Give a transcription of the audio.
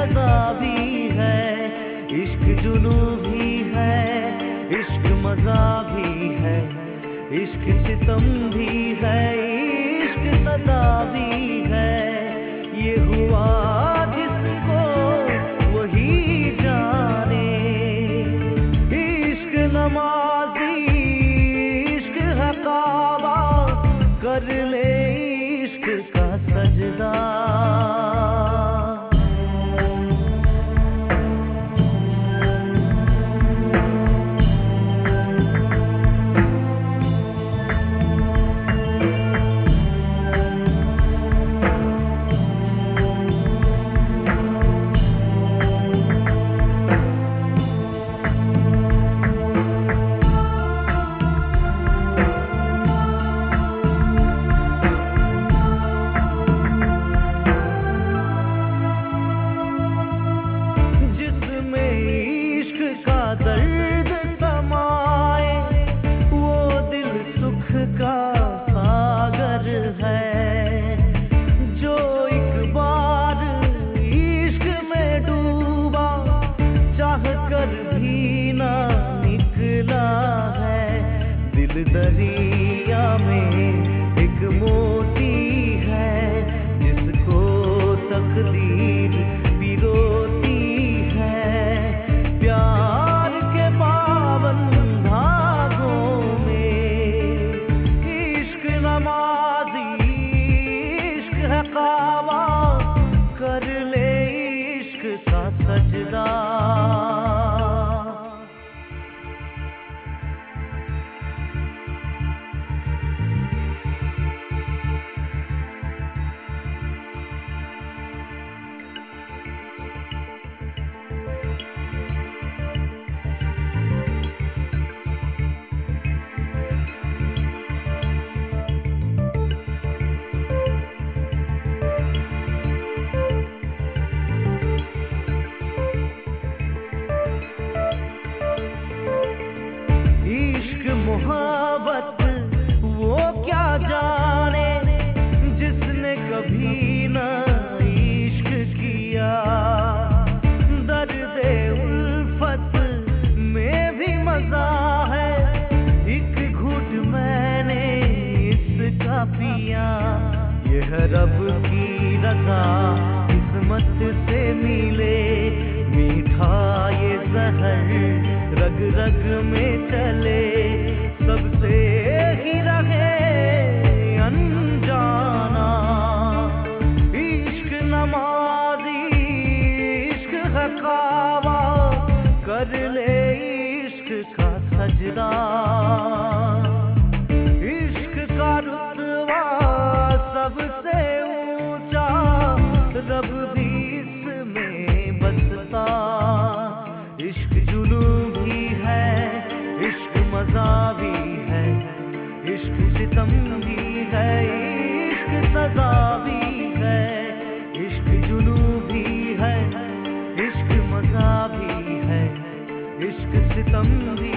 सजा भी है, इश्क जुनू भी है, इश्क मजा भी है, इश्क सितम भी है, इश्क सजा भी है। ये हुआ जिसको वही जाने, इश्क नमाजी इश्क है काबा, कर ले इश्क का सजदा। दर्द समाए वो दिल सुख का सागर है, जो एक बार इश्क में डूबा चाह कर भी ना निकला है। दिल दरिया में एक मोती है, जिसको तकदीर पिरोती है। प्यार कावा, कर ले इश्क का सजदा। मोहब्बत वो क्या जाने, जिसने कभी न इश्क किया। दर्द उल्फत में भी मजा है, एक घूंट मैंने इसका पिया। यह रब की रज़ा किस्मत से मिले, मीठा ये ज़हर रग रग में चले। सबसे ही रहे अनजाना, इश्क नमाजी इश्क है कावा, कर ले इश्क का सजदा। इश्क का रुतबा सबसे ऊंचा, रब भी इसमें बसता। इश्क जुनू भी है, इश्क मजा भी है, इश्क सितम भी है, इश्क सजा भी है। इश्क जुनू भी है, इश्क मजा भी है, इश्क सितम भी